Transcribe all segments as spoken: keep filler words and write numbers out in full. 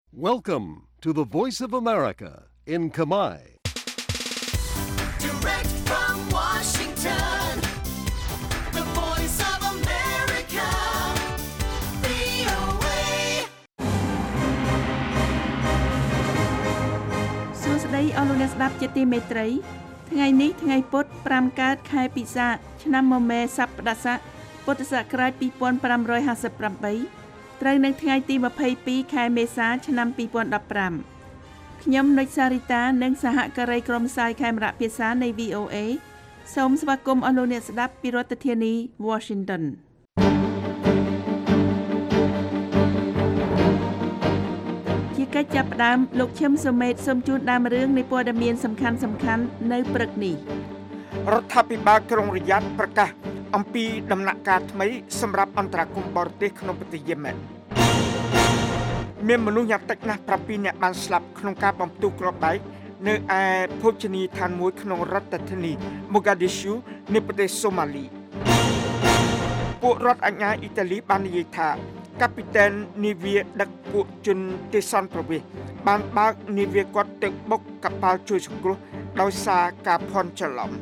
Welcome to the Voice of America in Khmer. Direct from Washington, the Voice of America, វី អូ เอសួស្តីអស់លោកអ្នកស្ដាប់ជាទីមេត្រីថ្ងៃនេះថ្ងៃពុធប្រាំកើតខែពិសាខឆ្នាំមមែសប្តាស័កពុទ្ធសករាជពីរពាន់ប្រាំរយហាសិបប្រាំបីត្រូវនៅថ្ងៃទីម្ភៃពីរខែមេសាឆ្នាំពីរពាន់ដប់ប្រាំខ្ញុំនុចសារីតានិងសហការីក្រុមផ្សាយខេមរៈភាសានៃ វី អូ เอ សូមស្វាគមន៍អស់លោកអ្នកស្ដាប់ពីរដ្ឋធានី Washingtonជាកិច្ចចាប់ផ្ដើមលោកឈឹមសុមេតសូមជូនដើមរឿងនៃព័ត៌មានសំខាន់សំខាន់នៅព្រឹកនេះរដ្ឋាភិបាលក្រុងរីយ៉ាតប្រកាសអំពីដំណាក់កាលថ្មីសម្រាប់អន្តរាគមន៍បរទេសក្នុងប្រទេសយេម៉ែនមានមនុស្សយ៉ាងតិចណាស់ប្រាំពីរនាក់បានស្លាប់ក្នុងការបំផ្ទុះគ្រាប់បែកនៅឯភោជនីយដ្ឋានមួយក្នុងរដ្ឋធានី Mogadishu នៃប្រទេសសូម៉ាលីពួករដ្ឋអាជ្ញាអ៊ីតាលីបាននិយាយថាកាពីតែននាវាដឹកពួកជនទេសន្តប្រវេសន៍បានបើកនាវាគាត់ទៅបុកកប៉ាល់ជួយសង្គ្រោះដោយសារការភ័ន្តច្រឡំ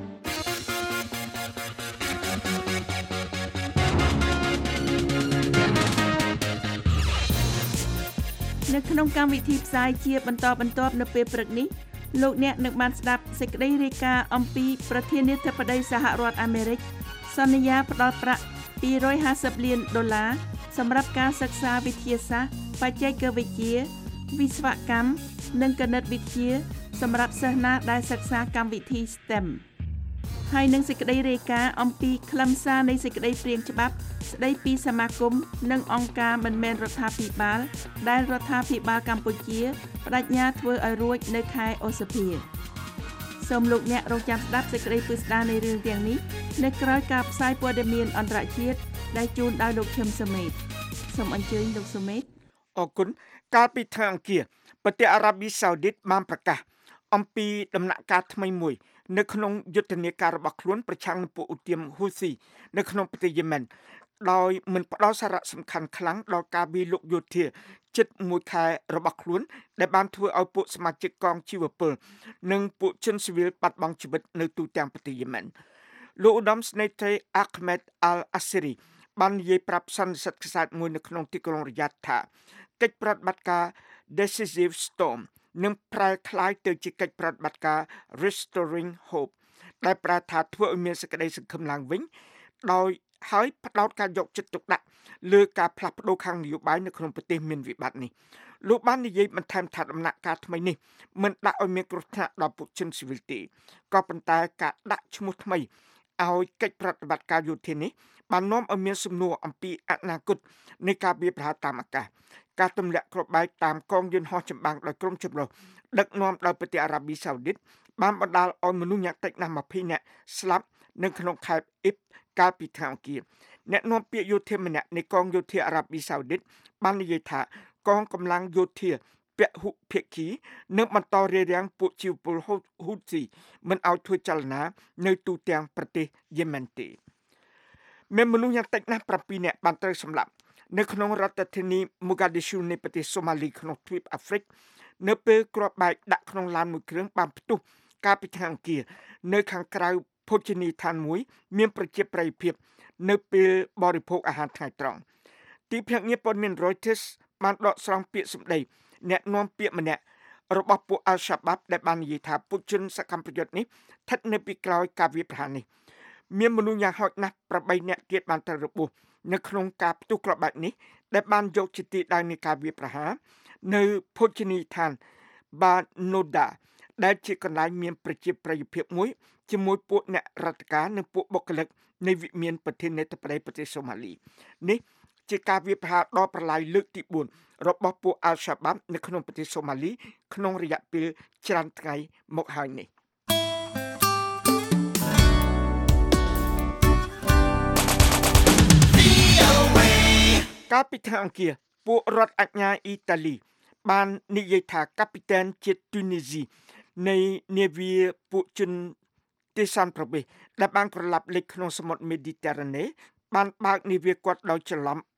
នៅក្នុងកម្មវិធីផ្សាយជាបន្តបន្ទាប់នៅពេលព្រឹកនេះលោកអ្នកនឹងបានស្ដាប់សេចក្តីរាយការណ៍អំពីប្រធានាធិបតីសហរដ្ឋអាមេរិកសន្យាផ្តល់ប្រាក់ពីរយហាសិបលានដុល្លារសម្រាប់ការសិក្សាវិទ្យាសាស្ត្របច្ចេកវិទ្យាវិស្វកម្មនិងគណិតវិទ្យាសម្រាប់សិស្សណាដែលសិក្សាកម្មវិធី ស្ទេម ហើយនឹងសេចក្តីរាយការណ៍អំពីខ្លឹមសារនៃសេចក្តីព្រាងច្បាប់ស្តីពីសមាគមនិងអង្គការមិនមែនរដ្ឋាភិបាលដែលរដ្ឋាភិបាលកម្ពុជាបដិញ្ញាធ្វើឲ្យរួចនៅខែឧសភាសូមលោកអ្នករងចាំស្ដាប់សេចក្តីពិស្ដារនៃរឿងទាំងនេះនៅក្រោយការផ្សាយព័ត៌មានអន្តរជាតិដែលជូនដោយលោកឈឹមសុមេតសូមអញ្ជើញលោកសុមេតអរគុណកាលពីថ្ងៃអង្គារប្រទេសអារ៉ាប៊ីសាអូឌីតបានប្រកាសអំពីដំណាក់កាលថ្មីមួយនៅក្នុងយុទ្ធនាការរបស់ខ្លួនប្រឆាំងនឹងពួកឧទាមហ៊ូស៊ីនៅក្នុងប្រទេសយេម៉ែនដោយមិនផ្ដល់សារៈសំខាន់ខ្លាំងដល់ការវាយលុកយោធាជិតមួយខែរបស់ខ្លួនដែលបានធ្វើឲ្យពួកសមាជិកកងជីវពលនិងពួកជនស៊ីវិលបាត់បង់ជីវិតនៅទូទាំងប្រទេសយេម៉ែនលោកឧត្តមស្នេហ៍ត្រី Ahmed Al-Asiri បាននិយាយប្រាប់សន្និសីទខ្សែមួយនៅក្នុងទីក្រុងរីយ៉ាតថាកិច្ចប្រតិបត្តិការ Decisive Storm នឹងប្រែក្លាយទៅជាកិច្ចប្រតិបត្តិការ Restoring Hope ដែលប្រែថាធ្វើឲ្យមានសេចក្តីសង្ឃឹមឡើងវិញដោយហើយផ្ដោតការយកចិត្តទុកដាក់លើការផ្លាស់ប្ដូរខាងនយោបាយនៅក្នុងប្រទេសមានវិបត្តិនេះលោកបាននិយាយបន្ថែមថាដំណាក់កាលថ្មីនេះមិនដាក់ឲ្យមានគ្រោះថ្នាក់ដល់ពួកជនស៊ីវិលទេក៏ប៉ុន្តែការដាក់ឈ្មោះថ្មីឲ្យកិច្ចប្រតិបត្តិការយោធានេះបាននាំឲ្យមានសំណួរអំពីអនាគតនៃការវាយប្រហារតាមអាកាសការទម្លាក់គ្រាប់បែកតាមកងយន្តហោះចម្បាំងដោយក្រុមចម្រុះដឹកនាំដោយប្រទេសអារ៉ាប៊ីសាអូឌីតបានបណ្ដាលឲ្យមនុស្សយ៉ាងតិចណាស់ម្ភៃនាក់ស្លាប់នៅក្នុងខេត្តអ៊ីបកាលពីថ្ងៃអង្គារអ្នកនាំពាក្យយោធាម្នាក់នៃកងយោធាអារ៉ាប៊ីសាអូឌីតបាននិយាយថាកងកម្លាំងយោធាពហុភាគីនឹងបន្តរារាំងពួកជីវពលហ៊ូស៊ីមិនឲ្យធ្វើចលនានៅទូទាំងប្រទេសយេម៉ែនទេមានមនុស្សយ៉ាងតិចណាស់ប្រាំពីរនាក់បានត្រូវសម្លាប់នៅក្នុងរដ្ឋធានី Mogadishu នៃប្រទេសសូម៉ាលីក្នុងទ្វីបអាហ្វ្រិកនៅពេលគ្រាប់បែកដាក់ក្នុងឡានមួយគ្រឿងបានផ្ទុះកាលពីថ្ងៃអង្គារនៅខាងក្រៅភោជនីយដ្ឋានមួយមានប្រជាប្រិយភាពនៅពេលបរិភោគអាហារថ្ងៃត្រង់ទីភ្នាក់ងារព័ត៌មាន Reuters បានដកស្រង់ពាក្យសម្ដីអ្នកនាំពាក្យម្នាក់របស់ពួក Al-Shabaab ដែលបាននិយាយថាពួកជនសកម្មប្រយុទ្ធនេះស្ថិតនៅពីក្រោយការវាយប្រហារនេះមានមនុស្សយ៉ាងហោចណាស់ប្រាំបីនាក់ទៀតបានត្រូវរបួសនៅក្នុងការផ្ទុះគ្រាប់បែកនេះដែលបានយកជាទីតាំងនៃការវាយប្រហារនៅភោជនីយដ្ឋាន Banoda ដែលជាកន្លែងមានប្រជាប្រិយភាពមួយជាមួយពួកអ្នករដ្ឋការនិងពួកបុគ្គលិកនៃវិមានប្រធានាធិបតីប្រទេសសូម៉ាលីនេះជាការវាយប្រហារដ៏ប្រឡាយលើកទីបួនរបស់ពួក Al-Shabaab នៅក្នុងប្រទេសសូម៉ាលីក្នុងរយៈពេលច្រើនថ្ងៃមកហើយនេះកាលពីថ្ងៃអង្គារពួករដ្ឋអាជ្ញាអ៊ីតាលីបាននិយាយថាកាពីតែនជាតិទូនីស៊ីនៃនាវាពួកជនទេសន្តប្រវេសន៍ដែលបានក្រឡាប់លេចក្នុងសមុទ្រមេឌីទែរ៉ាណេបានបើកនាវាគាត់ដោយច្រឡំបុក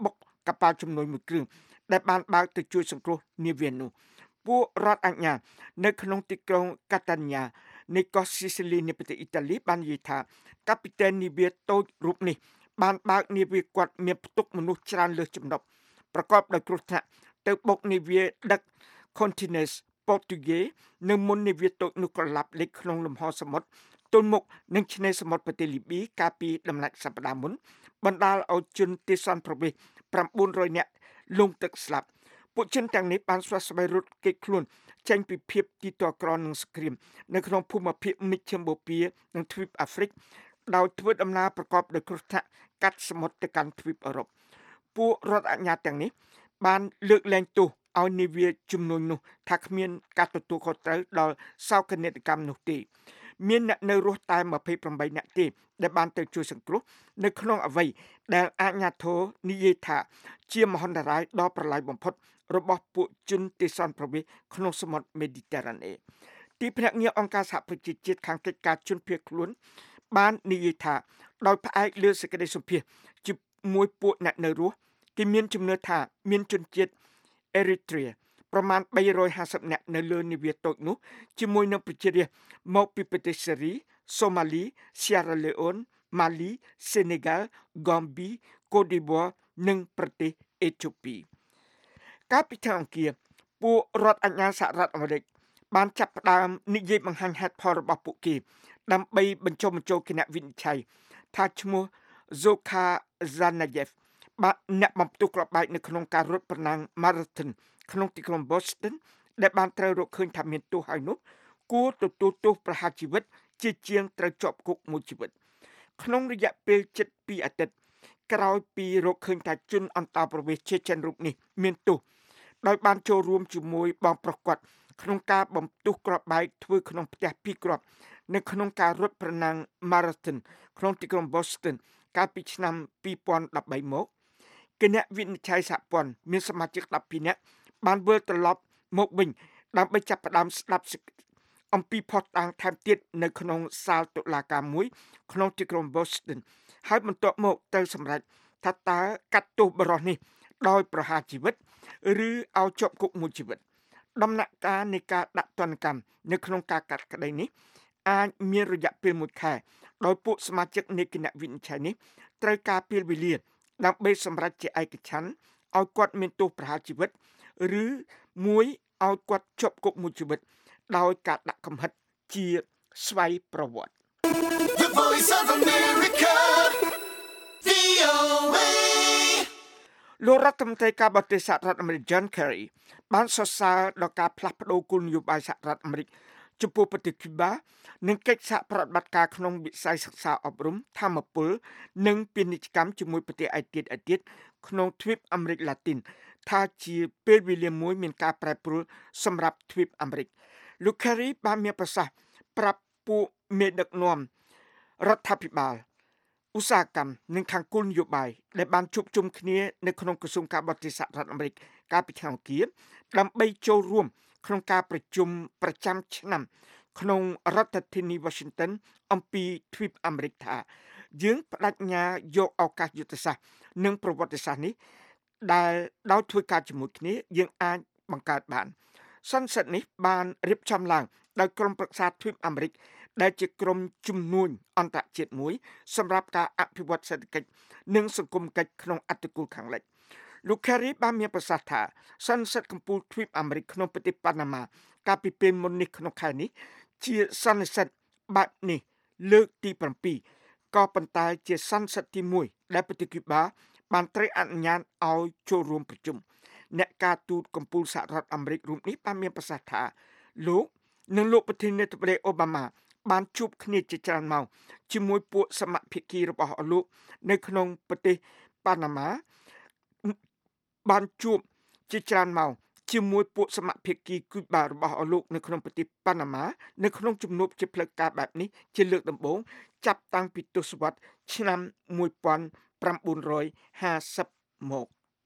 កប៉ាល់ជំនួយមួយគ្រឿងដែលបានបើកទៅជួយសង្គ្រោះនាវានោះពួករដ្ឋអាជ្ញានៅក្នុងទីក្រុងកាតាញ៉ានៃកោះស៊ីស៊ីលីនៃប្រទេសអ៊ីតាលីបាននិយាយថាកាពីតែននាវាតូចរូបនេះបានបើកនាវាគាត់មានផ្ទុកមនុស្សច្រើនលើសចំណុះប្រកបដោយគ្រោះថ្នាក់ទៅបុកនាវាដឹក containers ប៉ូទុយហ្គេនៅមុននាវាតូចនោះក៏ឡាប់លេចក្នុងលំហសមុទ្រទល់មុខនឹងឆ្នេរសមុទ្រប្រទេសលីប៊ីកាលពីដំណាច់សប្តាហ៍មុនបណ្ដាលឲ្យជនទេសន្តប្រវេស៩រយនាក់លង់ទឹកស្លាប់ពួកជនទាំងនេះបានស្វាស្វែងរត់គេចខ្លួនចេញពីភាពទីតក្រនិងសង្គ្រាមនៅក្នុងភូមិភាគមជ្ឈិមបូព៌ានិងទ្វីបអាហ្វ្រិកដោយធ្វើដំណើរប្រកបដោយគ្រោះថ្នាក់កាត់សមុទ្រទៅកាន់ទ្វីបអឺរ៉ុបពួករដ្ឋអាជ្ញាទាំងនេះបានលើកលែងទោសឲ្យនាវាជំនួយនោះថាគ្មានការទទួលខុសត្រូវដល់សោកនាដកម្មនោះទេមានអ្នកនៅរស់តែម្ភៃប្រាំបីនាក់ទេដែលបានទៅជួយសង្គ្រោះនៅក្នុងអ្វីដែលអាជ្ញាធរនិយាយថាជាមហន្តរាយដ៏ប្រឡាយបំផុតរបស់ពួកជនទេសន្តប្រវេសក្នុងសមុទ្រមេឌីទែរ៉ាណេទីភ្នាក់ងារអង្គការសហប្រជាជាតិខាងកិច្ចការជនភៀសខ្លួនបាននិយាយថាដោយផ្អែកលើសេចក្តីសម្ភាសន៍ជាមួយពួកអ្នកនៅរស់គេមានជំនឿថាមានជនជាតិអេរីត្រាប្រមាណបីរយហាសិបនាក់នៅលើនាវាតូចនោះជាមួយនឹងប្រជារាស្ត្រមកពីប្រទេសសេរី សូម៉ាលី សៀរ៉ាលេអូន ម៉ាលី សេនេហ្គាល់ ហ្គមប៊ី កូតឌីវ៉ានិងប្រទេសអេធូពីកាលពីថ្ងៃអង្គារពួករដ្ឋអាជ្ញាសហរដ្ឋអាមេរិកបានចាប់ផ្ដើមនិយាយបង្ហាញហេតុផលរបស់ពួកគេដើម្បីបញ្ចុះបញ្ចូលគណៈវិនិច្ឆ័យថាឈ្មោះ Zoka Zanayev បាទអ្នកបំផ្ទុះគ្រាប់បែកនៅក្នុងការរត់ប្រណាំង Marathon ក្នុងទីក្រុង Boston ដែលបានត្រូវរកឃើញថាមានទោសហើយនោះគួរទទួលទោសប្រហារជីវិតជាជាងត្រូវជាប់គុកមួយជីវិតក្នុងរយៈពេលជិតពីរអាទិត្យក្រោយពីរកឃើញថាជនអន្តោប្រវេសន៍ជាចិនរូបនេះមានទោសដោយបានចូលរួមជាមួយបងប្រុសគាត់ក្នុងការបំផ្ទុះគ្រាប់បែកធ្វើក្នុងផ្ទះពីរគ្រាប់នៅក្នុងការរត់ប្រណាំង Marathon ក្នុងទីក្រុង Boston កាលពីឆ្នាំពីរពាន់ដប់បីមកគណៈវិនិច្ឆ័យសហព័ន្ធមានសមាជិកដប់ពីរនាក់បានវិលត្រឡប់មកវិញដើម្បីចាប់ផ្ដើមស្ដាប់អំពីផុសតាំងថែមទៀតនៅក្នុងសាលតុលាការមួយក្នុងទីក្រុង Boston ហើយបន្ទាប់មកទៅសម្រេចថាតើកាត់ទោសបរិសុទ្ធនេះដោយប្រហារជីវិតឬឲ្យជាប់គុកមួយជីវិតដំណាក់កាលនៃការដាក់ទណ្ឌកម្មនៅក្នុងការកាត់ក្តីនេះអាចមានរយៈពេលមួយខែដោយពួកសមាជិកនៃគណៈវិនិច្ឆ័យនេះត្រូវការពេលវេលាដើម្បីសម្រេចជាឯកច្ឆន្ទឲ្យគាត់មានទោសប្រហារជីវិតឬមួយឲ្យគាត់ជាប់គុកមួយជីវិតដោយការដាក់កំហិតជាស្វ័យប្រវត្តិ The Voice of America វី អូ អេលោករដ្ឋមន្ត្រីការបរទេសសហរដ្ឋអាមេរិក John Kerry បានសរសើរដល់ការផ្លាស់ប្តូរគោលនយោបាយសហរដ្ឋអាមេរិកចំពោះប្រទេសគូបានិងកិច្ចសហប្រតិបត្តិការក្នុងវិស័យសិក្សាអប់រំធម្មពលនិងពាណិជ្ជកម្មជាមួយប្រទេសឯទៀតឯទៀតក្នុងទ្វីបអាមេរិកឡាទីនថាជាពេលវេលាមួយមានការប្រែប្រួលសម្រាប់ទ្វីបអាមេរិកលោក Kerry បានមានប្រសាសន៍ប្រាប់ពួកមេដឹកនាំរដ្ឋាភិបាលឧស្សាហកម្មនិងខាងគោលនយោបាយដែលបានជួបជុំគ្នានៅក្នុងក្រសួងការបរទេសសហរដ្ឋអាមេរិកកាលពីថ្ងៃអង្គារដើម្បីចូលរួមក្នុងការប្រជុំប្រចាំឆ្នាំក្នុងរដ្ឋធានី Washington អំពីទ្វីបអាមេរិកថាយើងបដិញ្ញាយកឱកាសយុទ្ធសាស្ត្រនិងប្រវត្តិសាស្ត្រនេះដែលដោយធ្វើការជាមួយគ្នាយើងអាចបង្កើតបានសន្និសីទនេះបានរៀបចំឡើងដោយក្រុមប្រឹក្សាទ្វីបអាមេរិកដែលជាក្រុមជំនួញអន្តរជាតិមួយសម្រាប់ការអភិវឌ្ឍសេដ្ឋកិច្ចនិងសង្គមគិច្ចក្នុងអត្តគូលខាងលិចលោក Kerry បានមានប្រសាសន៍ថាសន្និសីទកម្ពុជាទ្វីបអាមេរិកក្នុងប្រទេសប៉ាណាម៉ាកាលពីពេលមុននេះក្នុងខែនេះជាសន្និសីទបែបនេះលើកទី7ក៏ប៉ុន្តែជាសន្និសីទទីមួយដែលប្រទេសគូបាបានត្រូវអនុញ្ញាតឲ្យចូលរួមប្រជុំអ្នកការទូតកម្ពុជាសហរដ្ឋអាមេរិករូបនេះបានមានប្រសាសន៍ថាលោកនិងលោកប្រធានាធិបតីអូបាម៉ាបានជួបគ្នាជាច្រើនម៉ោងជាមួយពួកសមាភិកីរបស់លោកនៅក្នុងប្រទេសប៉ាណាម៉ាបានជួបជាច្រើនម៉ោងជាមួយពួកសមាភិកីគូបារបស់លោកនៅក្នុងប្រទេសប៉ាណាម៉ានៅក្នុងជំនួបជាផ្លូវការបែបនេះជាលើកដំបូងចាប់តាំងពីទសវត្សរ៍ឆ្នាំmột nghìn chín trămห้าสิบមក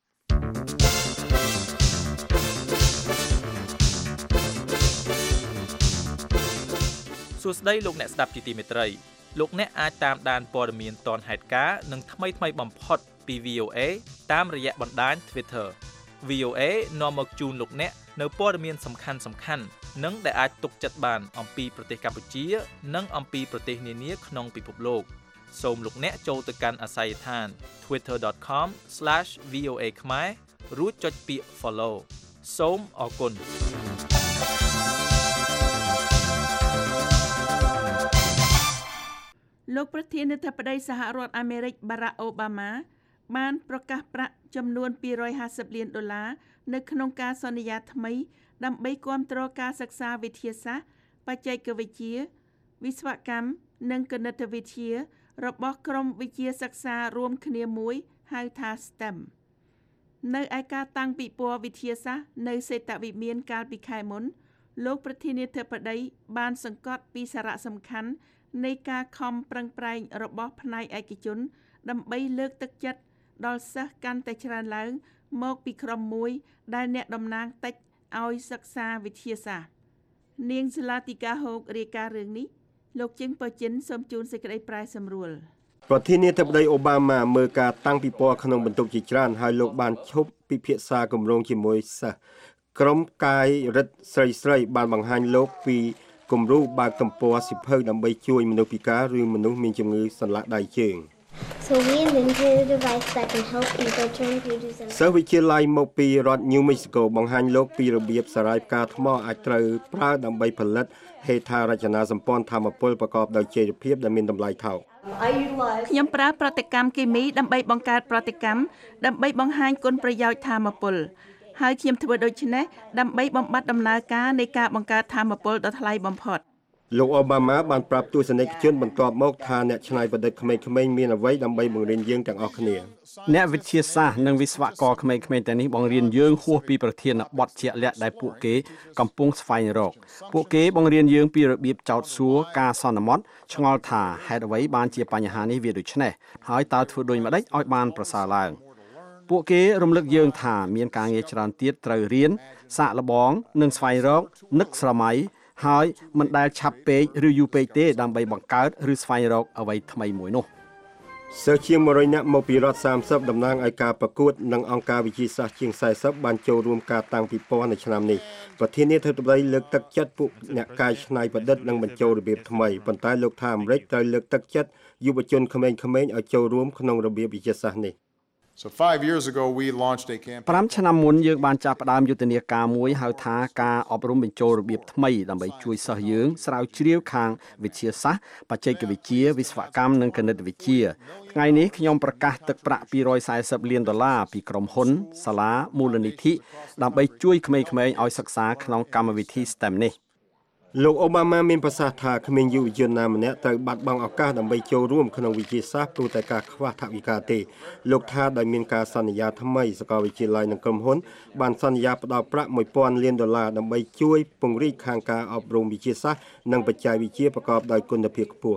សួស្តីលោកអ្នកស្ដាប់ជាទីមេត្រីលោកអ្នកអាចតាមដានព័ត៌មានទាន់ហេតុការណ៍និងថ្មីថ្មីបំផុតពី វី អូ เอ តាមរយៈបណ្ដាញ Twitter វី អូ เอ នាំមកជូនលោកអ្នកនៅព័ត៌មានសំខាន់សំខាន់និងដែលអាចទុកចិត្តបានអំពីប្រទេសកម្ពុជានិងអំពីប្រទេសនានាក្នុងពិភពលោកសូមលោកអ្នកចូលទៅកាន់អាស័យដ្ឋាន ทวิตเตอร์ ដอท คอม ស្លាช វី អូ เอ ខ្មែររួចចុចពាក្យ Follow សូមអរគុណលោកប្រធានាធិបតីសហរដ្ឋអាមេរិក Barack Obama បានប្រកាសប្រាក់ចំនួនពីររយហាសិបលានដុល្លារនៅក្នុងការសន្យាថ្មីដើម្បីគាំទ្រការសិក្សាវិទ្យាសាស្ត្របច្ចេកវិទ្យាវិស្វកម្មនិងគណិតវិទ្យារបស់ក្រុមវិទ្យាសិក្សារួមគ្នាមួយហៅថា ស្ទេម នៅឯការតាំងពិព័រណ៍វិទ្យាសាស្ត្រនៅសេតវិមានកាលពីខែមុនលោកប្រធានាធិបតីបានសង្កត់ពីសារៈសំខាន់នៃការខំប្រឹងប្រែងរបស់ផ្នែកឯកជនដើម្បីលើកទឹកចិត្តដល់សិស្សកាន់តែច្រើនឡើងមកពីក្រុមមួយដែលអ្នកតំណាងតិចឲ្យសិក្សាវិទ្យាសាស្ត្រនាងសាឡាទីកាហូករាយការណ៍រឿងនេះលោកជឹងប៉ចិនសូមជូនសេចក្តីប្រែសម្រួលប្រធានាធិបតីអូបាម៉ាមើលការតាំងពិព័រណ៍ក្នុងបន្ទប់ជាច្រើនហើយលោកបានឈប់ពិភាក្សាគម្រោងជាមួយសិស្សក្រុមកាយរិទ្ធស្រីស្រីបានបង្ហាញលោកពីគំរូបើកទំព័រសិភៅដើម្បីជួយមនុស្សពិការឬមនុស្សមានជំងឺសន្លាក់ដៃជើង So we invented a device that can help people turn pages and សិស្សវិទ្យាល័យមកពីរដ្ឋ New Mexico បង្ហាញលោកពីរបៀបសារាយផ្កាថ្មអាចត្រូវប្រើដើម្បីផលិតហេដ្ឋារចនាសម្ព័ន្ធថាមពលប្រកបដោយចីរភាពដែលមានតម្លៃថោកខ្ញុំប្រើប្រតិកម្មគីមីដើម្បីបង្កើតប្រតិកម្មដើម្បីបង្ហាញគុណប្រយោជន៍ថាមពលហើយខ្ញុំធ្វើដូច្នេះដើម្បីបំបត្តិដំណើរការនៃការបង្កើតថាមពលដ៏ថ្លៃបំផុតលោកអូបាម៉ាបានប្រាប់ទស្សនិកជនបន្ទាប់មកថាអ្នកច្នៃប្រឌិតក្មេងៗមានអ្វីដើម្បីបង្រៀនយើងទាំងអស់គ្នាអ្នកវិទ្យាសាស្ត្រនិងវិស្វករក្មេងៗទាំងនេះបង្រៀនយើងហួសពីប្រធានបទជាក់លាក់ដែលពួកគេកំពុងស្វែងរកពួកគេបង្រៀនយើងពីរបៀបចោទសួរការសន្មត់ឆ្ងល់ថាហេតុអ្វីបានជាបញ្ហានេះវាដូច្នេះហើយតើធ្វើដូចម្តេចឲ្យបានប្រសើរឡើងពួកគេរំលឹកយើងថាមានការងារច្រើនទៀតត្រូវរៀនសាកល្បងនិងស្វែងរកនឹកស្រមៃហើយមិនដែលឆាប់ពេកឬយូរពេកទេដើម្បីបង្កើតឬស្វែងរកអ្វីថ្មីមួយនោះសិស្សជាងមួយរយនាក់មកពីរដ្ឋសាមសិបតំណាងឲ្យការប្រកួតនិងអង្គការវិទ្យាសាស្ត្រជាងសែសិបបានចូលរួមការតាំងពិព័រណ៍នៅឆ្នាំនេះប្រធានាធិបតីលើកទឹកចិត្តពួកអ្នកកាយច្នៃប្រឌិតនិងបញ្ចូលរបៀបថ្មីប៉ុន្តែលោកថាអាមេរិកត្រូវលើកទឹកចិត្តយុវជនក្មេងៗឲ្យចូលរួមក្នុងរបៀបវិទ្យាសាស្ត្រនេះ So five years ago we launched a campaign ប្រាំឆ្នាំមុនយើងបានចាប់ផ្ដើមយុទ្ធនាការមួយហៅថាការអប់រំបញ្ចូលរបៀបថ្មីដើម្បីជួយសិស្សយើងស្រាវជ្រាវខាងវិទ្យាសាស្ត្របច្ចេកវិទ្យាវិស្វកម្មនិងគណិតវិទ្យាថ្ងៃនេះខ្ញុំប្រកាសទឹកប្រាក់ពីររយសែសិបលានដុល្លារពីក្រុមហ៊ុនសាលាមូលនិធិដើម្បីជួយក្មេងៗឲ្យសិក្សាក្នុងកម្មវិធី ស្ទេម នេះលោកអូបាម៉ាមានប្រសាសន៍ថាគ្មានយុវជនណាម្នាក់ត្រូវបាត់បង់ឱកាសដើម្បីចូលរួមក្នុងវិទ្យាសាស្ត្រព្រោះតែការខ្វះថវិកាទេលោកថាដោយមានការសន្យាថ្មីសាកលវិទ្យាល័យនិងក្រុមហ៊ុនបានសន្យាផ្តល់ប្រាក់មួយពាន់លានដុល្លារដើម្បីជួយពង្រីកខាងការអប់រំវិទ្យាសាស្ត្រនិងបច្ចេកវិទ្យាប្រកបដោយគុណភាពខ្ពស់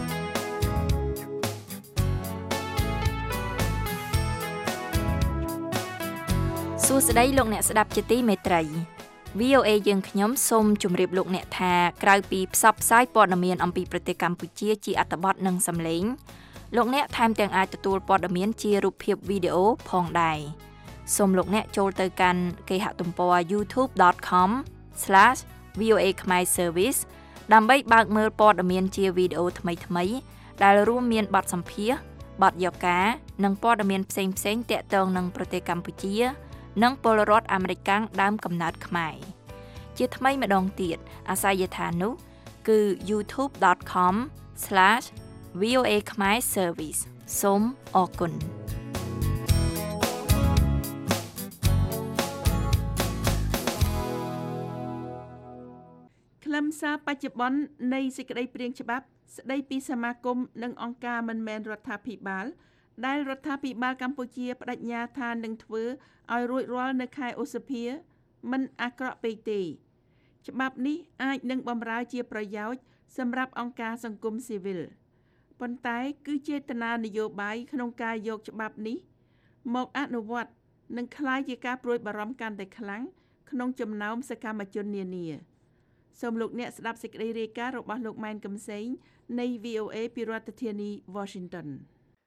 សួស្តីលោកអ្នកស្ដាប់ជាទីមេត្រីវី អូ เอ យើងខ្ញុំសូមជម្រាបលោកអ្នកថាក្រៅពីផ្សព្វផ្សាយព័ត៌មានអំពីប្រទេសកម្ពុជាជាអត្ថបទនិងសំឡេងលោកអ្នកថែមទាំងអាចទទួលព័ត៌មានជារូបភាពវីដេអូផងដែរសូមលោកអ្នកចូលទៅកាន់គេហទំព័រ ยูทูบ ដอท คอม ស្លាช វី អូ เอ ខ្មែរ Service ដើម្បីបើកមើលព័ត៌មានជាវីដេអូថ្មីៗដែលរួមមានបទសម្ភាសន៍បទយកការនិងព័ត៌មានផ្សេងៗទាក់ទងនឹងប្រទេសកម្ពុជានិងពលរដ្ឋអាមេរិកកាំងដើមកំណើតខ្មែរជាថ្មីម្ដងទៀតអាសយដ្ឋាននោះគឺ ยูทูบ ដอท คอม ស្លាช វី អូ เอ ខ្មែរ Service សូមអរគុណខ្លឹមសារបច្ចុប្បន្ននៃសេចក្តីព្រាងច្បាប់ស្តីពីសមាគមនិងអង្គការមិនមែនរដ្ឋាភិបាលដែលរដ្ឋាភិបាលកម្ពុជាបដិញ្ញាថានឹងធ្វើឲ្យរួចរាល់នៅខែឧសភាមិនអាក្រក់ពេកទេច្បាប់នេះអាចនឹងបម្រើជាប្រយោជន៍សម្រាប់អង្គការសង្គមស៊ីវិលប៉ុន្តែគឺចេតនានយោបាយក្នុងការយកច្បាប់នេះមកអនុវត្តនឹងក្លាយជាការព្រួយបារម្ភកាន់តែខ្លាំងក្នុងចំណោមសកម្មជននានាសូមលោកអ្នកស្ដាប់សេចក្តីរាយការណ៍របស់លោកម៉ែនកំសែងនៃ វី អូ เอ ពីរដ្ឋធានី Washington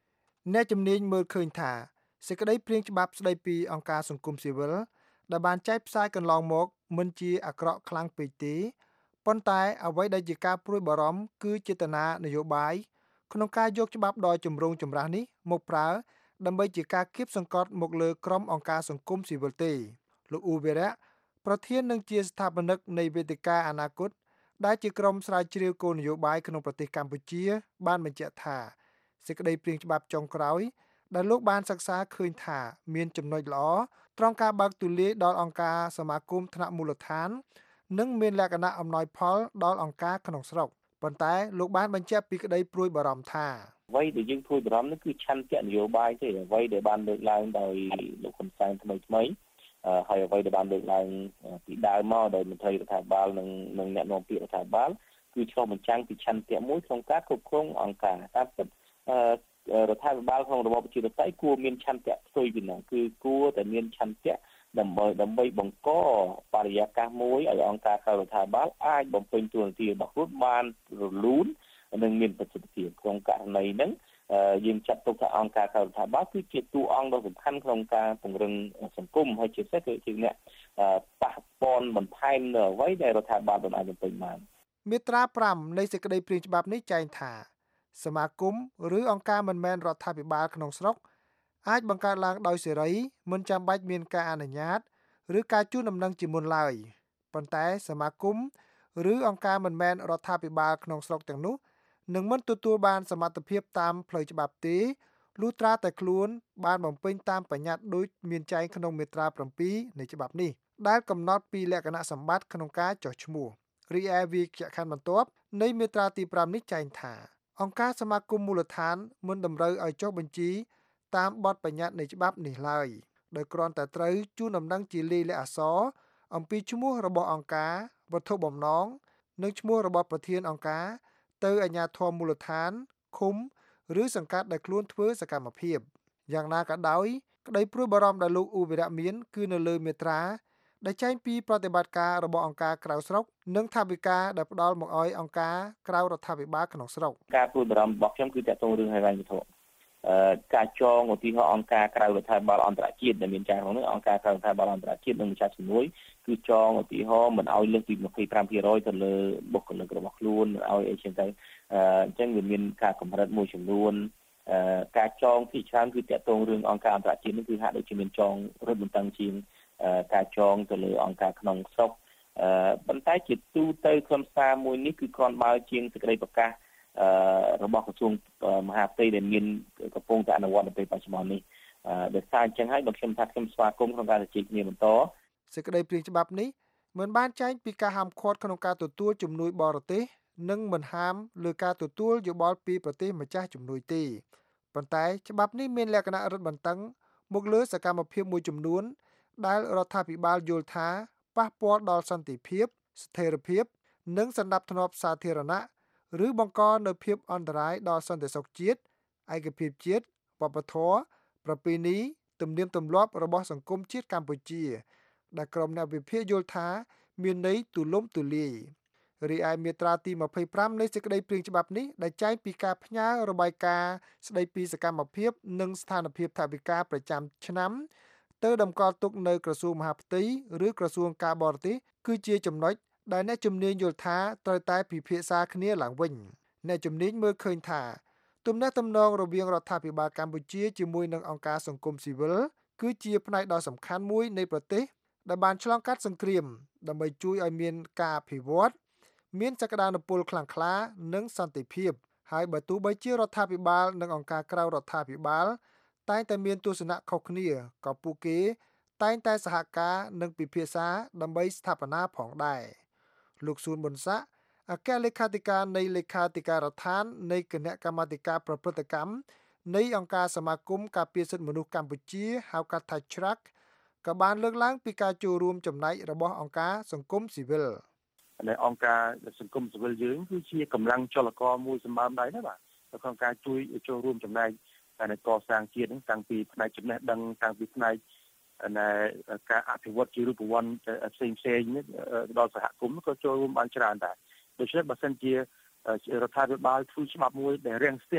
អ្នកជំនាញមើលឃើញថាសេចក្តីព្រាងច្បាប់ស្តីពីអង្គការសង្គមស៊ីវិលដែលបានចែកផ្សាយកន្លងមកមិនជាអាក្រក់ខ្លាំងពេកទេប៉ុន្តែអ្វីដែលជាការព្រួយបារម្ភគឺចេតនានយោបាយក្នុងការយកច្បាប់ដ៏ចម្រូងចម្រាសនេះមកប្រើដើម្បីជាការគៀបសង្កត់មកលើក្រុមអង្គការសង្គមស៊ីវិលទេលោកអ៊ូវេរ៉ាប្រធាននិងជាស្ថាបនិកនៃវេទិកាអនាគតដែលជាក្រុមស្រាវជ្រាវគោលនយោបាយក្នុងប្រទេសកម្ពុជាបានបញ្ជាក់ថាសេចក្តីព្រាងច្បាប់ចុងក្រោយដែលលោកបានសិក្សាឃើញថាមានចំណុចល្អត្រង់ការបើកទូលាយដល់អង្គការសមាគមថ្នាក់មូលដ្ឋាននិងមានលក្ខណៈអំណោយផលដល់អង្គការក្នុងស្រុកប៉ុន្តែលោកបានបញ្ជាក់ពីក្តីព្រួយបារម្ភថាអ្វីដែលយើងព្រួយបារម្ភនោះគឺឆន្ទៈនយោបាយទេអ្វីដែលបានលើកឡើងដោយលោកហ៊ុនសែនថ្មីថ្មីហើយអ្វីដែលបានលើកឡើងពីដើមមកដោយមន្ត្រីរដ្ឋាភិបាលនិងនិងអ្នកនាំពាក្យរដ្ឋាភិបាលគឺឆ្លុះបញ្ចាំងពីឆន្ទៈមួយក្នុងការគ្រប់គ្រងអង្គការតាមពិតរដ្ឋាភិបាលក្នុងរបបប្រជាធិបតេយ្យគួរមានឆន្ទៈផ្ទុយពីនោះគឺគួរតែមានឆន្ទៈដើម្បីដើម្បីបង្កបរិយាកាសមួយឲ្យអង្គការក្រៅរដ្ឋាភិបាលអាចបំពេញតួនាទីរបស់ខ្លួនបានរលូននិងមានប្រសិទ្ធភាពក្នុងករណីហ្នឹងយើងចាត់ទុកថាអង្គការក្រៅរដ្ឋាភិបាលគឺជាតួអង្គដ៏សំខាន់ក្នុងការពង្រឹងសង្គមហើយជាពិសេសគឺជាអ្នកប៉ះពាល់បន្ថែមនៅអ្វីដែលរដ្ឋាភិបាលមិនអាចបំពេញបានមាត្រាប្រាំនៃសេចក្តីព្រាងច្បាប់នេះចែងថាសមាគមឬអង្គការមិនមែនរដ្ឋាភិបាលក្នុងស្រុកអាចបង្កើតឡើងដោយសេរីមិនចាំបាច់មានការអនុញ្ញាតឬការជូនដំណឹងជាមុនឡើយប៉ុន្តែសមាគមឬអង្គការមិនមែនរដ្ឋាភិបាលក្នុងស្រុកទាំងនោះនឹងមិនទទួលបានសមត្ថភាពតាមផ្លូវច្បាប់ទេលុះត្រាតែខ្លួនបានបំពេញតាមបញ្ញត្តិដូចមានចែងក្នុងមាត្រាប្រាំពីរនៃច្បាប់នេះដែលកំណត់ពីលក្ខណៈសម្បត្តិក្នុងការចុះឈ្មោះរីឯវាក្យខណ្ឌបន្ទាប់នៃមាត្រាទីប្រាំនេះចែងថាអង្គការសមាគមមូលដ្ឋានមិនតម្រូវឲ្យចុះបញ្ជីតាមបទបញ្ញត្តិនៃច្បាប់នេះឡើយដោយគ្រាន់តែត្រូវជូនដំណឹងជាលាយលក្ខណ៍អក្សរអំពីឈ្មោះរបស់អង្គការវត្ថុបំណងនិងឈ្មោះរបស់ប្រធានអង្គការទៅអាជ្ញាធរមូលដ្ឋានឃុំឬសង្កាត់ដែលខ្លួនធ្វើសកម្មភាពយ៉ាងណាក៏ដោយក្តីព្រួយបារម្ភដែលលោកអ៊ូវេរ៉ាមានគឺនៅលើមាត្រាដែលចែងពីប្រតិបត្តិការរបស់អង្គការក្រៅស្រុកនិងថវិកាដែលផ្ដល់មកឲ្យអង្គការក្រៅរដ្ឋាភិបាលក្នុងស្រុកការព្រួយបារម្ភរបស់ខ្ញុំគឺតាក់ទងរឿងហិរញ្ញវត្ថុការចងឧទាហរណ៍អង្គការក្រៅរដ្ឋាភិបាលអន្តរជាតិដែលមានចែងក្នុងនេះអង្គការក្រៅរដ្ឋាភិបាលអន្តរជាតិនិងម្ចាស់ជំនួយគឺចងឧទាហរណ៍មិនឲ្យលើសពីยี่สิบห้าភាគរយ ទៅលើបុគ្គលិករបស់ខ្លួនឲ្យអីចឹងទៅអញ្ចឹងវាមានការកម្រិតមួយចំនួនការចងពីច្រើនគឺតាក់ទងរឿងអង្គការអន្តរជាតិនេះគឺហាក់ដូចជាមានចងរឹតបន្តឹងជាងការចងទៅលើអង្គការក្នុងស្រុកប៉ុន្តែជាទូទៅខ្លឹមសារមួយនេះគឺគ្រាន់បើជាងសេចក្តីប្រកាសរបស់ក្រសួងមហាផ្ទៃដែលមានកំពុងតែអនុវត្តនៅពេលបច្ចុប្បន្ននេះដោយសារអញ្ចឹងហើយបើខ្ញុំថាខ្ញុំស្វាគមន៍ក្នុងការជជែកគ្នាបន្តសេចក្តីព្រាងច្បាប់នេះមិនបានចែងពីការហាមឃាត់ក្នុងការទទួលជំនួយបរទេសនិងមិនហាមលើការទទួលយោបល់ពីប្រទេសម្ចាស់ជំនួយទេប៉ុន្តែច្បាប់នេះមានលក្ខណៈរឹតបន្តឹងមកលើសកម្មភាពមួយចំនួនដែលរដ្ឋាភិបាលយល់ថាប៉ះពាល់ដល់សន្តិភាពស្ថិរភាពនិងសណ្ដាប់ធ្នាប់សាធារណៈឬបង្កនូវភាពអន្តរាយដល់សន្តិសុខជាតិឯកភាពជាតិវប្បធម៌ប្រពៃណីទំនៀមទម្លាប់របស់សង្គមជាតិកម្ពុជាដែលក្រុមអ្នកវិភាគយល់ថាមានន័យទូលំទូលាយរីឯមាត្រាទីยี่สิบห้าនៃសេចក្តីព្រាងច្បាប់នេះដែលចែងពីការផ្ញើរបាយការណ៍ស្តីពីសកម្មភាពនិងស្ថានភាពថវិកាប្រចាំឆ្នាំទៅតម្កល់ទុកនៅក្រសួងមហាផ្ទៃឬក្រសួងការបរទេសគឺជាចំណុចដែលអ្នកជំនាញយល់ថាត្រូវតែពិភាក្សាគ្នាឡើងវិញអ្នកជំនាញមើលឃើញថាទំនាក់ទំនងរវាងរដ្ឋាភិបាលកម្ពុជាជាមួយនឹងអង្គការសង្គមស៊ីវិលគឺជាផ្នែកដ៏សំខាន់មួយនៃប្រទេសដែលបានឆ្លងកាត់សង្គ្រាមដើម្បីជួយឲ្យមានការអភិវឌ្ឍមានសក្តានុពលខ្លាំងក្លានិងសន្តិភាពហើយបើទោះបីជារដ្ឋាភិបាលនិងអង្គការក្រៅរដ្ឋាភិបាលតែងតែមានទស្សនៈខុសគ្នាក៏ពួកគេតែងតែសហការនិងពិភាក្សាដើម្បីស្ថាបនាផងដែរលោកសួនប៊ុនសាក់អគ្គលេខាធិការនៃលេខាធិការដ្ឋាននៃគណៈកម្មាធិការប្រព្រឹត្តកម្មនៃអង្គការសមាគមការពារសិទ្ធិមនុស្សកម្ពុជាហៅកាត់ថាច្រាក់ក៏បានលើកឡើងពីការចូលរួមចំណែករបស់អង្គការសង្គមស៊ីវិលនៅអង្គការសង្គមស៊ីវិលយើងគឺជាកម្លាំងចលករមួយសម្បើមដែរណាបាទក្នុងការជួយចូលរួមចំណែកในកសាងជាតិហ្នឹងតាំងពីផ្នែកចំណេះដឹងតាំងពីផ្នែកនៃការអភិវឌ្ឍជារូបវន្តផ្សេងផ្សេងនេះដល់សហគមន៍ក៏ចូលរួមបានច្រើនដែរដូច្នេះបើសិនជារដ្ឋាភិបាលធ្វើច្បាប់មួយដែលរាំងស្ទះ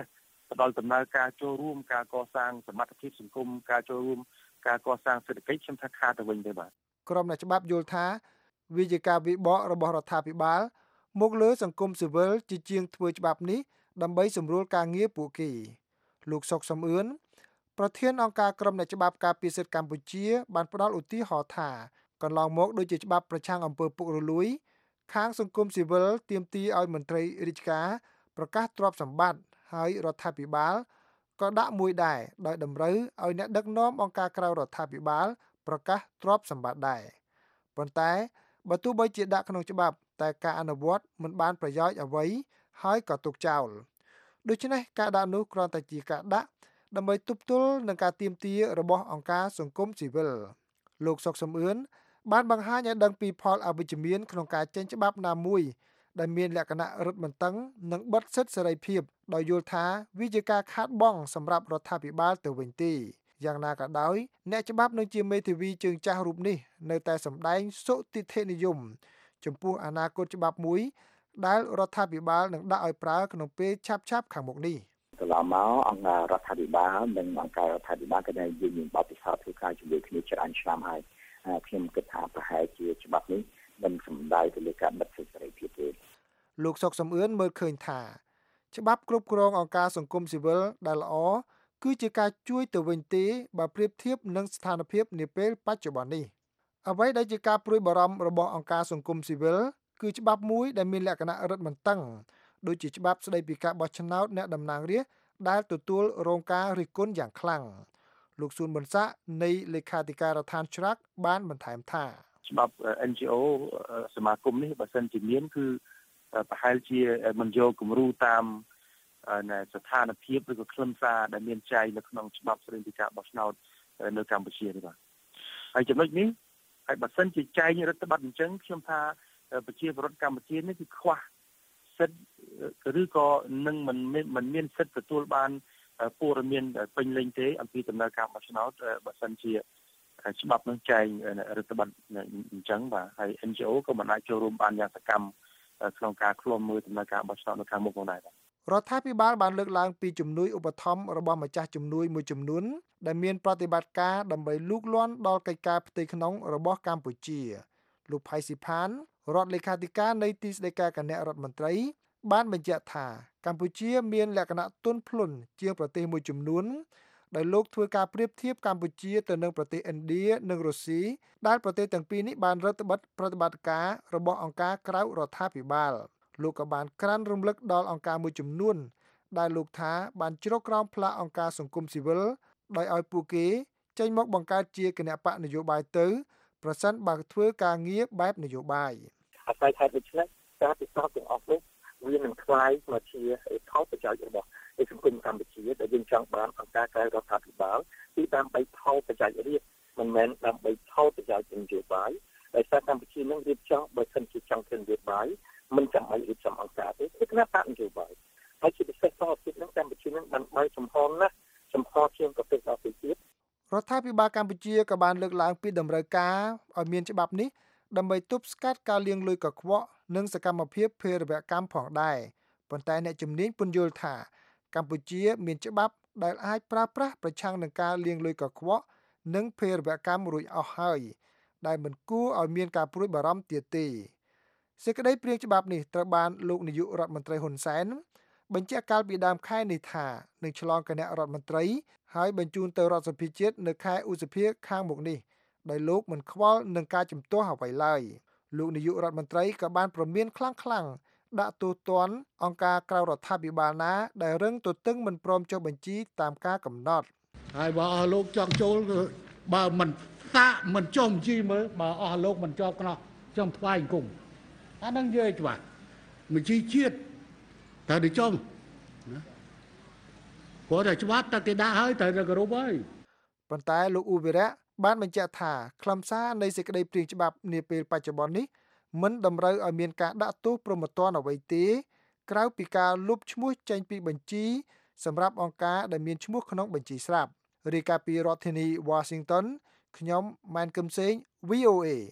ផ្ដល់ដំណើរការចូលរួមការកសាងសមត្ថភាពសង្គមការចូលរួមការកសាងសេដ្ឋកិច្ចខ្ញុំថាខាតទៅវិញទេបាទក្រុមអ្នកច្បាប់យល់ថាវាជាការវិបករបស់រដ្ឋាភិបាលមកលើសង្គមស៊ីវិលជាជាងធ្វើច្បាប់នេះដើម្បីសម្រួលការងារពួកគេលោកសុកសំអឿនប្រធានអង្គការក្រុមអ្នកច្បាប់ការពារសិទ្ធិកម្ពុជាបានផ្ដល់ឧទាហរណ៍ថាកន្លងមកដូចជាច្បាប់ប្រឆាំងអំពើពុករលួយខាងសង្គមស៊ីវិលទាមទារឲ្យមន្ត្រីរាជការប្រកាសទ្រព្យសម្បត្តិហើយរដ្ឋាភិបាលក៏ដាក់មួយដែរដោយតម្រូវឲ្យអ្នកដឹកនាំអង្គការក្រៅរដ្ឋាភិបាលប្រកាសទ្រព្យសម្បត្តិដែរប៉ុន្តែបើទោះបីជាដាក់ក្នុងច្បាប់តែការអនុវត្តមិនបានប្រយោជន៍អ្វីហើយក៏ទុកចោលដូច្នេះការដាក់នោះគ្រាន់តែជាការដាក់ដើម្បីទប់ទល់នឹងការទាមទាររបស់អង្គការសង្គមស៊ីវិលលោកសុកសំអឿនបានបង្ហាញឲ្យដឹងពីផលអវិជ្ជមានក្នុងការចេញច្បាប់ណាមួយដែលមានលក្ខណៈរឹតបន្តឹងនិងបិទសិទ្ធិសេរីភាពដោយយល់ថាវាជាការខាតបង់សម្រាប់រដ្ឋាភិបាលទៅវិញទេយ៉ាងណាក៏ដោយអ្នកច្បាប់នឹងជាមេធាវីជើងចាស់រូបនេះនៅតែសម្ដែងសុទិដ្ឋិនិយមចំពោះអនាគតច្បាប់មួយដែលរដ្ឋាភិបាលនឹងដាក់ឲ្យប្រើក្នុងពេលឆាប់ៗខាងមុខនេះកន្លងមកអង្គការរដ្ឋាភិបាលនិងអង្គការរដ្ឋាភិបាលក៏ได้យើងមានបទពិសោធន៍ធ្វើការជាមួយគ្នាច្រើនឆ្នាំហើយខ្ញុំគិតថាប្រហែលជាច្បាប់នេះមិនសំដៅទៅលើការបិទសិទ្ធិសេរីភាពទេលោកសុកសំអឿនមើលឃើញថាច្បាប់គ្រប់គ្រងអង្គការសង្គមស៊ីវិលដែលល្អគឺជាការជួយទៅវិញទេបើប្រៀបធៀបនឹងស្ថានភាពនាពេលបច្ចុប្បន្ននេះអ្វីដែលជាការព្រួយបារម្ភរបស់អង្គការសង្គមស៊ីវិលគឺច្បាប់មួយដែលមានលក្ខណៈរឹតបន្តឹងដូចជាច្បាប់ស្តីពីការបោះឆ្នោតអ្នកតំណាងរាស្ត្រដែលទទួលរងការរិះគន់យ៉ាងខ្លាំងលោកសួនប៊ុនសាក់នៃលេខាធិការដ្ឋានច្រាក់បានបន្ថែមថាច្បាប់ អេន ជី អូ សមាគមនេះបើសិនជាមានគឺប្រហែលជាមិនយកគំរូតាមស្ថានភាពឬក៏ខ្លឹមសារដែលមានចែងនៅក្នុងច្បាប់ស្តីពីការបោះឆ្នោតនៅកម្ពុជានេះបាទហើយចំណុចនេះហើយបើសិនជាចែងរដ្ឋបတ်អញ្ចឹងខ្ញុំថាប្រជាពលរដ្ឋកម្ពុជានេះគឺខ្វះសិទ្ធិឬក៏នឹងមិនមិនមានសិទ្ធិទទួលបានព័ត៌មានពេញលេញទេអំពីដំណើរការបោះឆ្នោតបើសិនជាច្បាប់នឹងចែងរដ្ឋបတ်អញ្ចឹងបាទហើយ អេន ជី អូ ក៏មិនអាចចូលរួមបានយ៉ាងសកម្មក្នុងការឃ្លាំមើលដំណើរការបោះឆ្នោតនៅខាងមុខផងដែររដ្ឋាភិបាលបានលើកឡើងពីជំនួយឧបត្ថម្ភរបស់ម្ចាស់ជំនួយមួយចំនួនដែលមានប្រតិបត្តិការដើម្បីលូកលាន់ដល់កិច្ចការផ្ទៃក្នុងរបស់កម្ពុជាលោកផៃស៊ីផានរដ្ឋលេខាធិការនៃទីស្តីការគណៈរដ្ឋមន្ត្រីបានបញ្ជាក់ថាកម្ពុជាមានលក្ខណៈទន់ភ្លន់ជាងប្រទេសមួយចំនួនដោយលោកធ្វើការប្រៀបធៀបកម្ពុជាទៅនឹងប្រទេសឥណ្ឌានិងរុស្ស៊ីដែលប្រទេសទាំងពីរនេះបានរឹតបន្តឹងប្រតិបត្តិការរបស់អង្គការក្រៅរដ្ឋាភិបាលលោកក៏បានក្រានរំលឹកដល់អង្គការមួយចំនួនដែលលោកថាបានជ្រកក្រោមផ្លាកអង្គការសង្គមស៊ីវិលដោយឲ្យពួកគេចេញមកបង្កើតជាគណបកនយោបាយទៅប្រសិនបើធ្វើការងារបែបនយោបាយអាស្រ័យហេតុដូច្នេះការពិសោធន៍ទាំងអស់នោះវានឹងคล้ายមកជាផលប្រយោជន៍របស់សង្គមកម្ពុជាដែលយើងចង់បានអង្គការក្រៅរដ្ឋាភិបាលទីដើម្បីផលប្រយោជន៍រាជមិនមែនដើម្បីផលប្រយោជន៍នយោបាយដោយសារកម្ពុជានឹងរៀបចំបើសិនជាចង់ធ្វើនយោបាយមិនចាំបាច់រៀបចំអង្គការទេគឺគណៈបកនយោបាយហើយជាពិសេសតទៅទៀតនឹងកម្ពុជានឹងបានបើកចំហណាស់ចំហជាងប្រទេសដទៃទៀតរដ្ឋាភិបាលកម្ពុជាក៏បានលើកឡើងពីតម្រូវការឲ្យមានច្បាប់នេះដើម្បីទប់ស្កាត់ការលាងលុយកខ្វក់និងសកម្មភាពភេរវកម្មផងដែរប៉ុន្តែអ្នកជំនាញពន្យល់ថាកម្ពុជាមានច្បាប់ដែលអាចប្រើប្រាស់ប្រឆាំងនឹងការលាងលុយកខ្វក់និងភេរវកម្មរួចអស់ហើយដែលមិនគួរឲ្យមានការព្រួយបារម្ភទៀតទេសេចក្តីព្រាងច្បាប់នេះត្រូវបានលោកនាយករដ្ឋមន្ត្រីហ៊ុនសែនបញ្ជាក់កាលពីដើមខែនេះថានឹងឆ្លងគណៈរដ្ឋមន្ត្រីហើយបញ្ជូនទៅរដ្ឋសភាជាតិនៅខែឧសភាខាងមុខនេះដោយលោកមិនខ្វល់នឹងការជំទាស់អ្វីឡើយលោកនាយករដ្ឋមន្ត្រីក៏បានប្រមានខ្លាំងៗដាក់ទោសទណ្ឌអង្គការក្រៅរដ្ឋាភិបាលណាដែលរឹងទទឹងមិនព្រមចុះបញ្ជីតាមការកំណត់ហើយបើអស់លោកចង់ចូលបើមិនតាក់មិនចុះបញ្ជីមើលបើអស់លោកមិនជាប់ខ្នោះខ្ញុំថ្វាយអង្គមអានឹងនិយាយច្បាស់បញ្ជីជាតិតែទៅចុះណាព្រោះតែច្បាប់តែគេដាក់ហើយតែគោរពហើយប៉ុន្តែលោកអ៊ូវីរៈបានបញ្ជាក់ថាខ្លឹមសារនៃសេចក្តីព្រាងច្បាប់នាពេលបច្ចុប្បន្ននេះមិនតម្រូវឲ្យមានការដាក់ទោសប្រមទ័នអ្វីទេក្រៅពីការលុបឈ្មោះចេញពីបញ្ជីសម្រាប់អង្គការដែលមានឈ្មោះក្នុងបញ្ជីស្រាប់រាយការណ៍ពីរដ្ឋធានី Washington ខ្ញុំម៉ែនកឹមសេង វី អូ អេ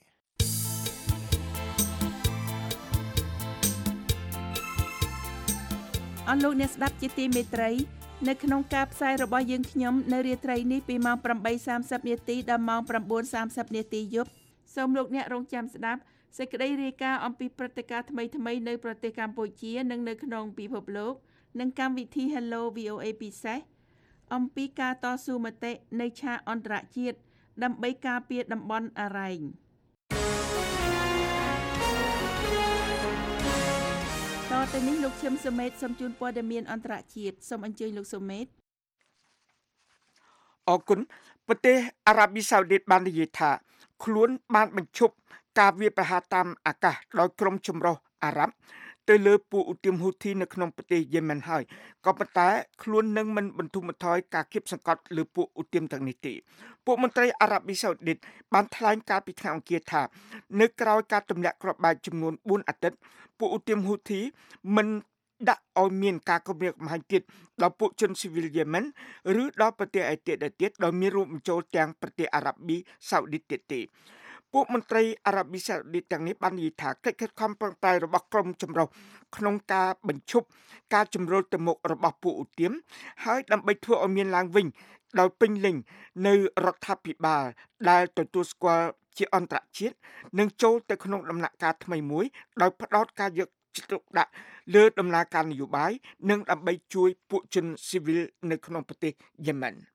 អស់លោកអ្នកស្ដាប់ជាទីមេត្រីនៅក្នុងការផ្សាយរបស់យើងខ្ញុំនៅរាត្រីនេះពីម៉ោង ប្រាំបីសាមសិប នាទីដល់ម៉ោង ប្រាំបួនសាមសិប នាទីយប់សូមលោកអ្នករងចាំស្ដាប់សេចក្តីរាយការណ៍អំពីព្រឹត្តិការណ៍ថ្មីៗនៅប្រទេសកម្ពុជានិងនៅក្នុងពិភពលោកនិងកម្មវិធី Hello វី អូ เอ ពិសេសអំពីការតស៊ូមតិនៃឆាកអន្តរជាតិដើម្បីការពារតំបន់អារ៉ែងតទៅនេះលោកឈឹមសុមេតសូមជូនព័ត៌មានអន្តរជាតិសូមអញ្ជើញលោកសុមេតអរគុណប្រទេសអារ៉ាប៊ីសាអូឌីតបាននិយាយថាខ្លួនបានបញ្ឈប់ការវាយប្រហារតាមអាកាសដោយក្រុមចម្រុះអារ៉ាប់ទៅលើពួកឧទាមហ៊ូធីនៅក្នុងប្រទេសយេម៉ែនហើយក៏ប៉ុន្តែខ្លួននឹងមិនបន្ធូរបន្ថយការគៀបសង្កត់លើពួកឧទាមទាំងនេះទេពួកមន្ត្រីអារ៉ាប៊ីសាអូឌីតបានថ្លែងការពីថ្ងៃអង្គារថានៅក្រៅការទម្លាក់គ្រាប់បែកចំនួនបួនអាទិត្យពួកឧទាមហ៊ូធីមិនដាក់ឲ្យមានការគំរាមកំហែងទៀតដល់ពួកជនស៊ីវិលយេម៉ែនឬដល់ប្រទេសឯទៀតទៀតដោយមានរួមបញ្ចូលទាំងប្រទេសអារ៉ាប៊ីសាអូឌីតទៀតទេពួកមន្ត្រីអារ៉ាប៊ីសាអូឌីតទាំងនេះបាននិយាយថាកិច្ចខិតខំប្រឹងប្រែងរបស់ក្រុមចម្រុះក្នុងការបញ្ឈប់ការជំរុលទៅមុខរបស់ពួកឧទាមហើយដើម្បីធ្វើឲ្យមានឡើងវិញដោយពេញលេញនៅរដ្ឋាភិបាលដែលទទួលស្គាល់ជាអន្តរជាតិនឹងចូលទៅក្នុងដំណាក់កាលថ្មីមួយដោយផ្ដោតការយកចិត្តទុកដាក់លើដំណើរការនយោបាយនិងដើម្បីជួយពួកជនស៊ីវិលនៅក្នុងប្រទេសយេម៉ែន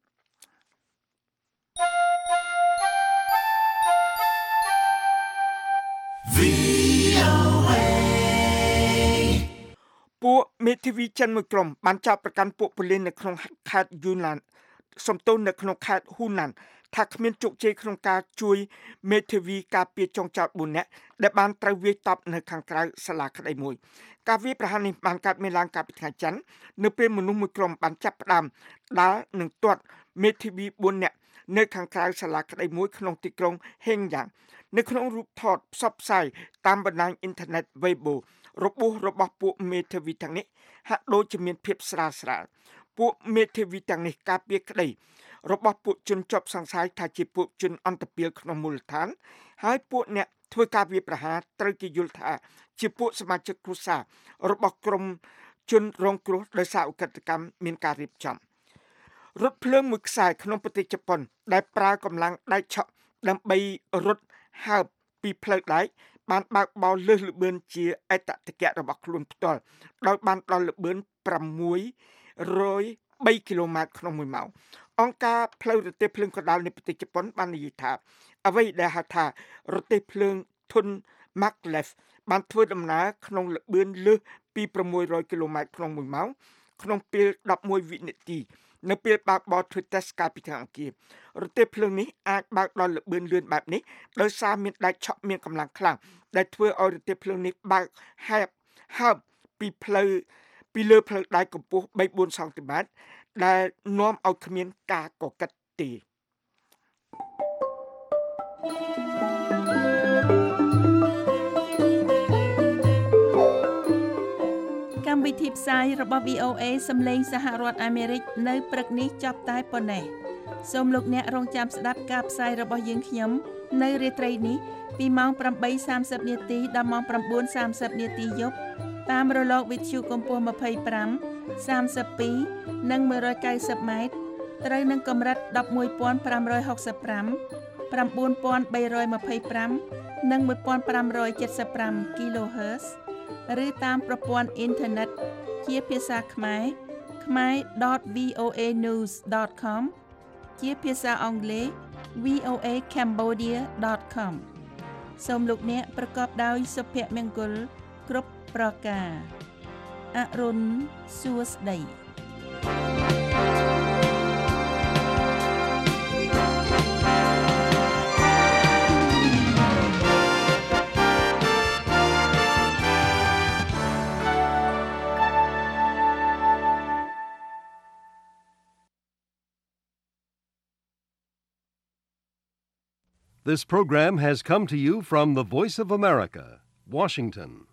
ពួកមេធាវីចិនមួយក្រុមបានចាប់ប្រកាន់ពួកប៉ូលីសនៅក្នុងខេត្តយូណានសំទោសនៅក្នុងខេត្តហ៊ូណានថាគ្មានជោគជ័យក្នុងការជួយមេធាវីការពារចុងចោតបួននាក់ដែលបានត្រូវវាយតប់នៅខាងក្រៅសាលាក្តីមួយការវាយប្រហារនេះបានកើតមានឡើងកាលពីថ្ងៃច័ន្ទនៅពេលមនុស្សមួយក្រុមបានចាប់ផ្ដើមដើរនិងទាត់មេធាវីបួននាក់នៅខាងក្រៅសាលាក្តីមួយក្នុងទីក្រុងហេងយ៉ាងនៅក្នុងរូបថតផ្សព្វផ្សាយតាមបណ្ដាញអ៊ីនធឺណិត Weibo របួសរបស់ពួកមេធាវីទាំងនេះហាក់ដូចជាមានភាពស្រាលស្រាលពួកមេធាវីទាំងនេះការពារក្តីរបស់ពួកជនជាប់សង្ស័យថាជាពួកជនអន្តពាលក្នុងមូលដ្ឋានហើយពួកអ្នកធ្វើការវាយប្រហារត្រូវគេយល់ថាជាពួកសមាជិកគ្រួសាររបស់ក្រុមជនរងគ្រោះដោយសារឧក្រិដ្ឋកម្មមានការរៀបចំរថភ្លើងមួយខ្សែក្នុងប្រទេសជប៉ុនដែលប្រើកម្លាំងដែកឆក់ដើម្បីរត់ហើបពីផ្លូវដែកបានបើកបោលើសល្បឿនជាអេតតកៈរបស់ខ្លួនផ្ទាល់ដោយបានដល់ល្បឿនប្រាំមួយរយបីគីឡូម៉ែត្រក្នុងមួយម៉ោងអង្គការផ្លូវរទេះភ្លើងកណ្ដាលនៃប្រទេសជប៉ុនបាននិយាយថាអ្វីដែលហៅថារទេះភ្លើងធុន Maglev បានធ្វើដំណើរក្នុងល្បឿនលើសពីប្រាំមួយរយគីឡូម៉ែត្រក្នុងមួយម៉ោងក្នុងពេលដប់មួយវិនាទីនៅពេលបើកបោធ្វើតេស្តកាលពីថ្ងៃអង្គាររទេះភ្លើងនេះអាចបើកដល់ល្បឿនលឿនបែបនេះដោយសារមានដែកឆក់មានកម្លាំងខ្លាំងដែលធ្វើឲ្យរទេះភ្លើងនេះបើកហើបហើបពីផ្លូវពីលើផ្លូវដែកកម្ពស់ បីបួន សង់ទីម៉ែត្រដែលនាំឲ្យគ្មានការកកិតទេកម្មវិធីផ្សាយរបស់ វី អូ เอ សំឡេងសហរដ្ឋអាមេរិកនៅព្រឹកនេះចប់តែប៉ុណ្ណេះសូមលោកអ្នករងចាំស្ដាប់ការផ្សាយរបស់យើងខ្ញុំនៅរាត្រីនេះពីម៉ោង ប្រាំបីសាមសិប នាទីដល់ម៉ោង ប្រាំបួនសាមសិប នាទីយប់តាមរលកវិទ្យុកម្ពស់ ម្ភៃប្រាំ សាមសិបពីរ និង មួយរយកៅសិប ម៉ែត្រត្រូវនឹងកម្រិត ដប់មួយពាន់ប្រាំរយហកសិបប្រាំ ប្រាំបួនពាន់បីរយម្ភៃប្រាំ និង មួយពាន់ប្រាំរយเจ็ดสิบห้า kHz ឬតាមប្រព័ន្ធអ៊ីនធឺណិតជាភាសាខ្មែរ ខ្មែរ វី អូ เอ ニューส ដត com ជាភាសាអង់គ្លេស វី អូ เอ คมโบเดีย ដត com សូមលោកអ្នកប្រកបដោយសុភមង្គលគ្រប់ប្រការអរុនសួស្តី This program has come to you from the Voice of America, Washington.